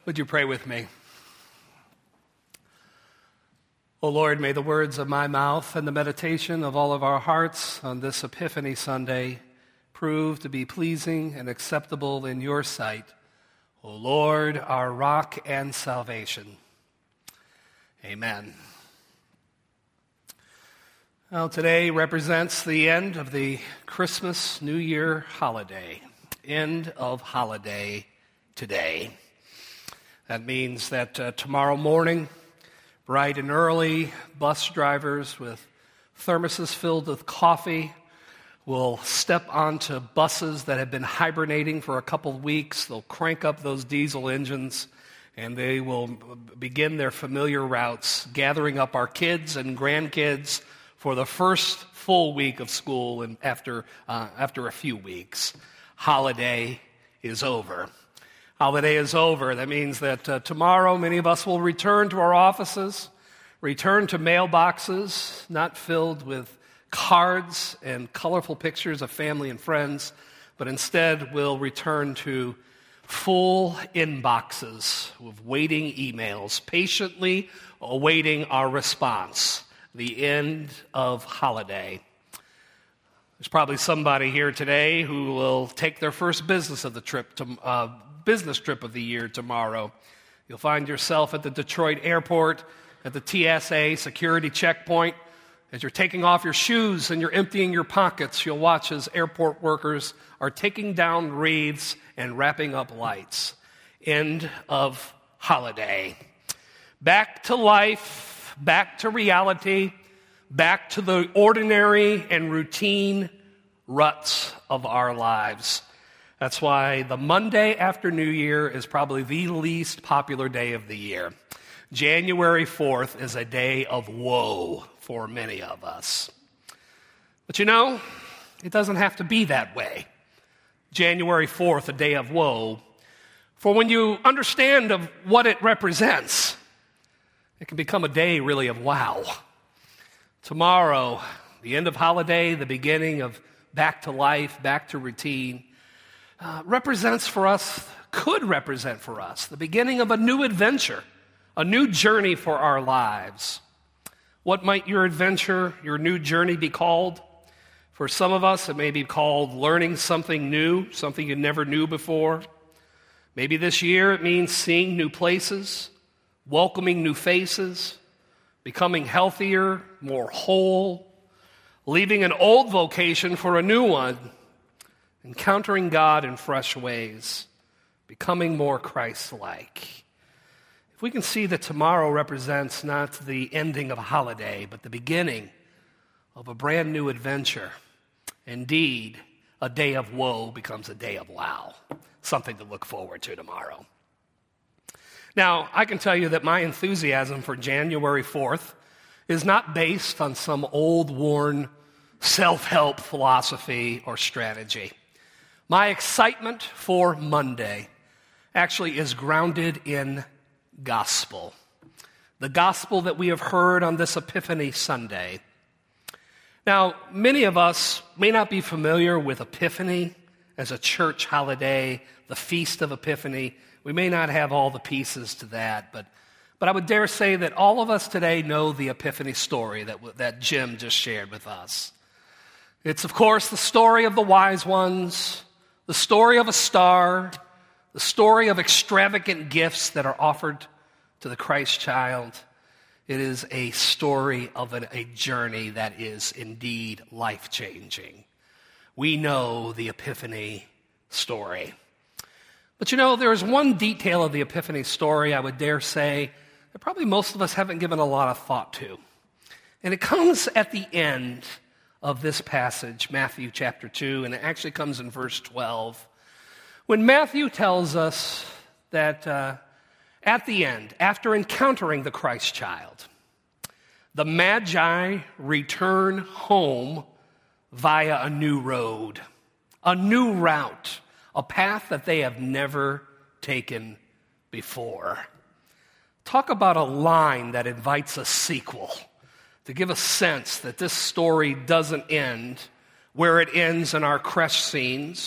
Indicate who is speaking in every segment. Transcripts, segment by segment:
Speaker 1: Would you pray with me? O Lord, may the words of my mouth and the meditation of all of our hearts on this Epiphany Sunday prove to be pleasing and acceptable in your sight. O Lord, our rock and salvation. Amen. Well, today represents the end of the Christmas New Year holiday. End of holiday today. That means that tomorrow morning, bright and early, bus drivers with thermoses filled with coffee will step onto buses that have been hibernating for a couple of weeks. They'll crank up those diesel engines, and they will begin their familiar routes, gathering up our kids and grandkids for the first full week of school and after a few weeks. Holiday is over. Holiday is over. That means that tomorrow many of us will return to our offices, return to mailboxes not filled with cards and colorful pictures of family and friends, but instead will return to full inboxes with waiting emails, patiently awaiting our response. The end of holiday. There's probably somebody here today who will take their first business trip of the year tomorrow. You'll find yourself at the Detroit airport, at the TSA security checkpoint. As you're taking off your shoes and you're emptying your pockets, you'll watch as airport workers are taking down wreaths and wrapping up lights. End of holiday. Back to life, back to reality, back to the ordinary and routine ruts of our lives. That's why the Monday after New Year is probably the least popular day of the year. January 4th is a day of woe for many of us. But you know, it doesn't have to be that way. January 4th, a day of woe. For when you understand of what it represents, it can become a day really of wow. Tomorrow, the end of holiday, the beginning of back to life, back to routine, represents for us, could represent for us, the beginning of a new adventure, a new journey for our lives. What might your adventure, your new journey be called? For some of us, it may be called learning something new, something you never knew before. Maybe this year it means seeing new places, welcoming new faces, becoming healthier, more whole, leaving an old vocation for a new one, encountering God in fresh ways, becoming more Christ-like. If we can see that tomorrow represents not the ending of a holiday, but the beginning of a brand new adventure, indeed, a day of woe becomes a day of wow, something to look forward to tomorrow. Now, I can tell you that my enthusiasm for January 4th is not based on some old, worn self-help philosophy or strategy. My excitement for Monday actually is grounded in gospel. The gospel that we have heard on this Epiphany Sunday. Now, many of us may not be familiar with Epiphany as a church holiday, the Feast of Epiphany. We may not have all the pieces to that, but I would dare say that all of us today know the Epiphany story that Jim just shared with us. It's, of course, the story of the wise ones, the story of a star, the story of extravagant gifts that are offered to the Christ child. It is a story of a journey that is indeed life-changing. We know the Epiphany story. But you know, there is one detail of the Epiphany story I would dare say that probably most of us haven't given a lot of thought to. And it comes at the end of this passage, Matthew chapter 2, and it actually comes in verse 12. When Matthew tells us that at the end, after encountering the Christ child, the Magi return home via a new road, a new route, a path that they have never taken before. Talk about a line that invites a sequel, to give a sense that this story doesn't end where it ends in our creche scenes,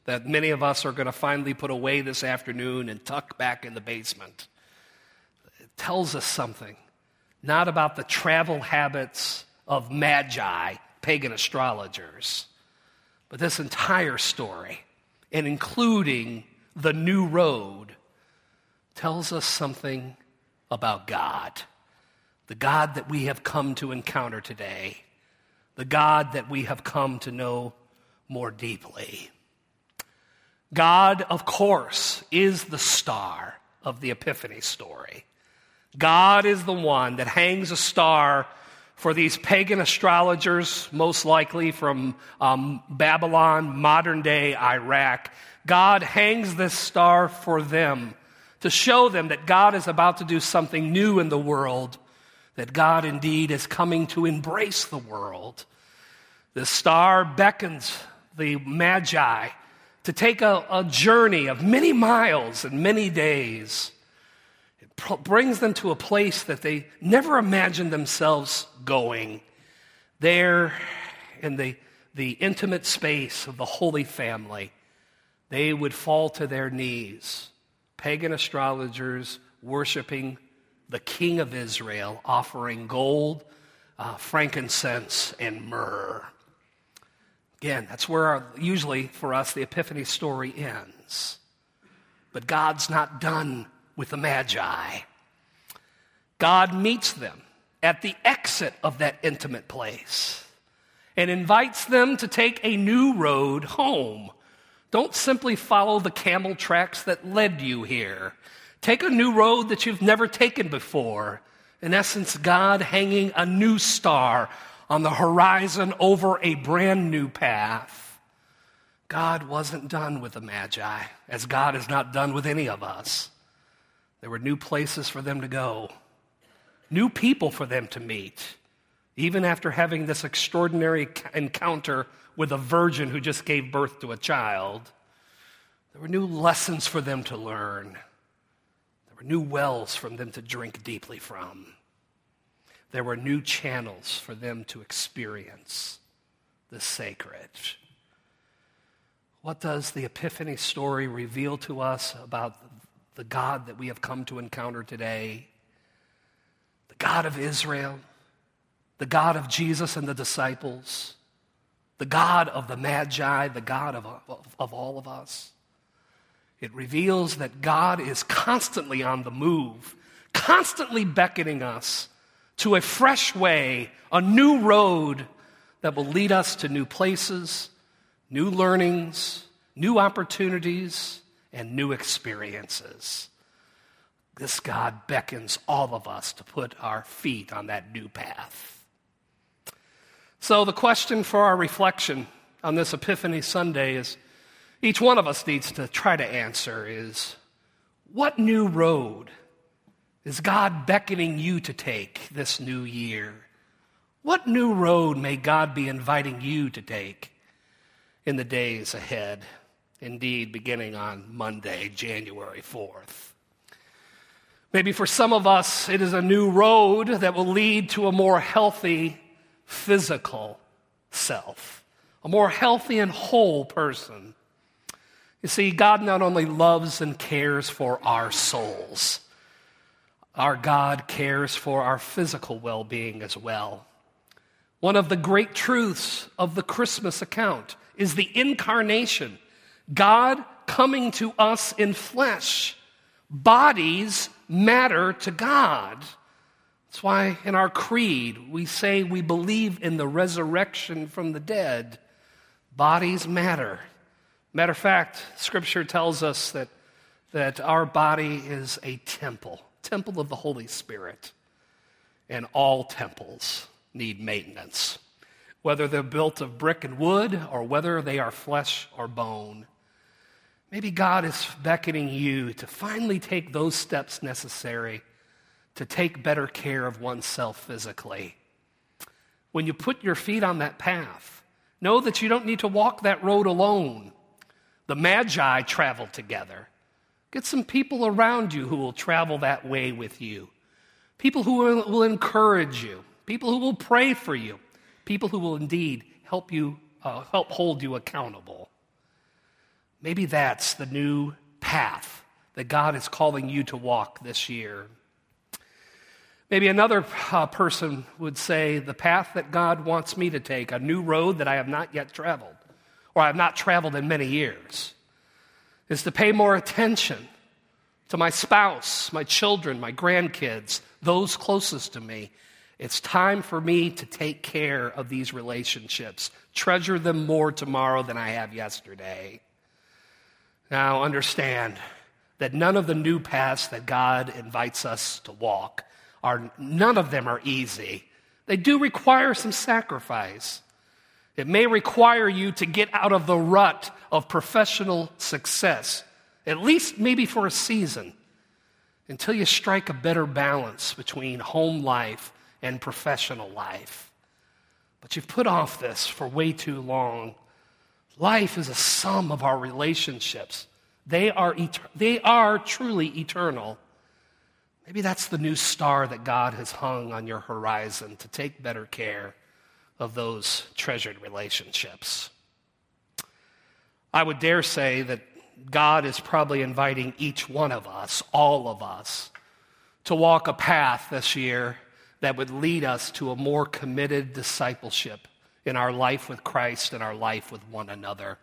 Speaker 1: that many of us are going to finally put away this afternoon and tuck back in the basement. It tells us something, not about the travel habits of magi, pagan astrologers, but this entire story, and including the new road, tells us something about God, the God that we have come to encounter today, the God that we have come to know more deeply. God, of course, is the star of the Epiphany story. God is the one that hangs a star for these pagan astrologers, most likely from Babylon, modern-day Iraq. God hangs this star for them to show them that God is about to do something new in the world, that God indeed is coming to embrace the world. The star beckons the Magi to take a journey of many miles and many days. It brings them to a place that they never imagined themselves going. There in the intimate space of the Holy Family, they would fall to their knees, pagan astrologers worshiping the King of Israel, offering gold, frankincense, and myrrh. Again, that's where usually for us the Epiphany story ends. But God's not done with the Magi. God meets them at the exit of that intimate place and invites them to take a new road home. Don't simply follow the camel tracks that led you here. Take a new road that you've never taken before. In essence, God hanging a new star on the horizon over a brand new path. God wasn't done with the Magi, as God is not done with any of us. There were new places for them to go, new people for them to meet, even after having this extraordinary encounter with a virgin who just gave birth to a child. There were new lessons for them to learn. There were new wells for them to drink deeply from. There were new channels for them to experience the sacred. What does the Epiphany story reveal to us about the God that we have come to encounter today? The God of Israel, the God of Jesus and the disciples, the God of the Magi, the God of all of us. It reveals that God is constantly on the move, constantly beckoning us to a fresh way, a new road that will lead us to new places, new learnings, new opportunities, and new experiences. This God beckons all of us to put our feet on that new path. So the question for our reflection on this Epiphany Sunday is, each one of us needs to try to answer is, what new road is God beckoning you to take this new year? What new road may God be inviting you to take in the days ahead? Indeed, beginning on Monday, January 4th. Maybe for some of us, it is a new road that will lead to a more healthy physical self, a more healthy and whole person. You see, God not only loves and cares for our souls, our God cares for our physical well-being as well. One of the great truths of the Christmas account is the incarnation, God coming to us in flesh. Bodies matter to God. That's why in our creed we say we believe in the resurrection from the dead. Bodies matter. Matter of fact, Scripture tells us that our body is a temple of the Holy Spirit, and all temples need maintenance, whether they're built of brick and wood or whether they are flesh or bone. Maybe God is beckoning you to finally take those steps necessary to take better care of oneself physically. When you put your feet on that path, know that you don't need to walk that road alone. The Magi traveled together. Get some people around you who will travel that way with you. People who will encourage you. People who will pray for you. People who will indeed help hold you accountable. Maybe that's the new path that God is calling you to walk this year. Maybe another person would say the path that God wants me to take, a new road that I have not yet traveled, or I have not traveled in many years, is to pay more attention to my spouse, my children, my grandkids, those closest to me. It's time for me to take care of these relationships, treasure them more tomorrow than I have yesterday. Now understand that none of the new paths that God invites us to walk none of them are easy. They do require some sacrifice. It may require you to get out of the rut of professional success, at least maybe for a season, until you strike a better balance between home life and professional life. But you've put off this for way too long. Life is a sum of our relationships. They are truly eternal. Maybe that's the new star that God has hung on your horizon, to take better care of those treasured relationships. I would dare say that God is probably inviting each one of us, all of us, to walk a path this year that would lead us to a more committed discipleship in our life with Christ and our life with one another.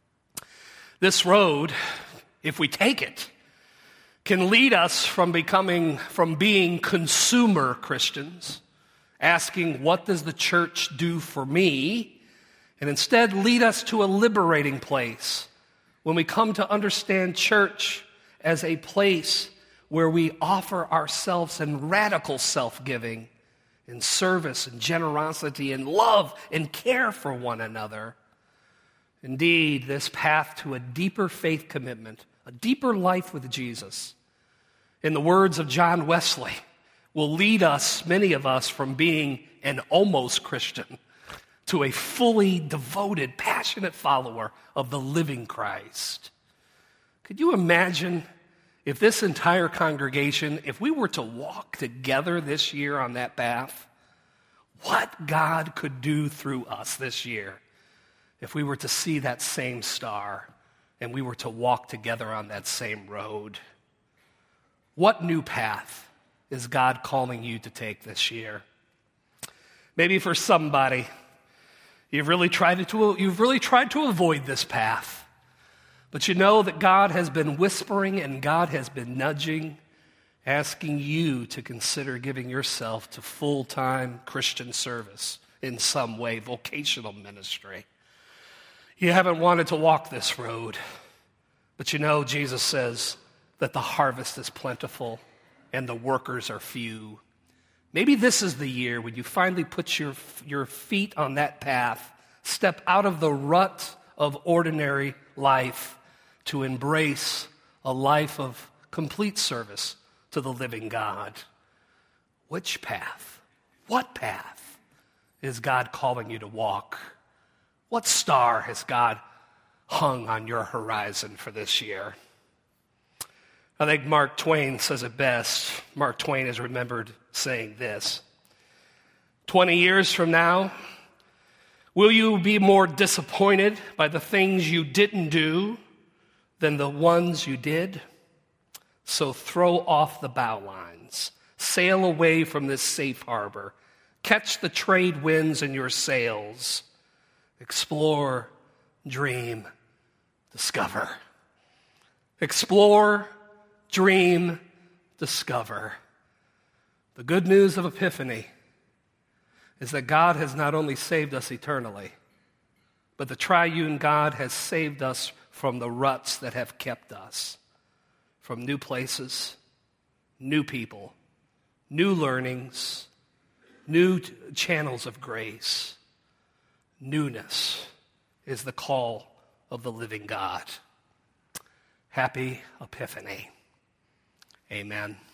Speaker 1: This road, if we take it, can lead us from being consumer Christians, asking, what does the church do for me? And instead lead us to a liberating place when we come to understand church as a place where we offer ourselves in radical self-giving, in service and generosity and love and care for one another. Indeed, this path to a deeper faith commitment, a deeper life with Jesus, in the words of John Wesley, will lead us, many of us, from being an almost Christian to a fully devoted, passionate follower of the living Christ. Could you imagine if this entire congregation, if we were to walk together this year on that path, what God could do through us this year if we were to see that same star and we were to walk together on that same road? What new path is God calling you to take this year? Maybe for somebody, you've really tried to avoid this path. But you know that God has been whispering and God has been nudging, asking you to consider giving yourself to full-time Christian service in some way, vocational ministry. You haven't wanted to walk this road, but you know Jesus says that the harvest is plentiful and the workers are few. Maybe this is the year when you finally put your feet on that path, step out of the rut of ordinary life to embrace a life of complete service to the living God. Which path? What path is God calling you to walk? What star has God hung on your horizon for this year? I think Mark Twain says it best. Mark Twain is remembered saying this: 20 years from now, will you be more disappointed by the things you didn't do than the ones you did? So throw off the bow lines, sail away from this safe harbor, catch the trade winds in your sails, explore, dream, discover. Explore, dream, discover. The good news of Epiphany is that God has not only saved us eternally, but the triune God has saved us from the ruts that have kept us, from new places, new people, new learnings, new channels of grace. Newness is the call of the living God. Happy Epiphany. Amen.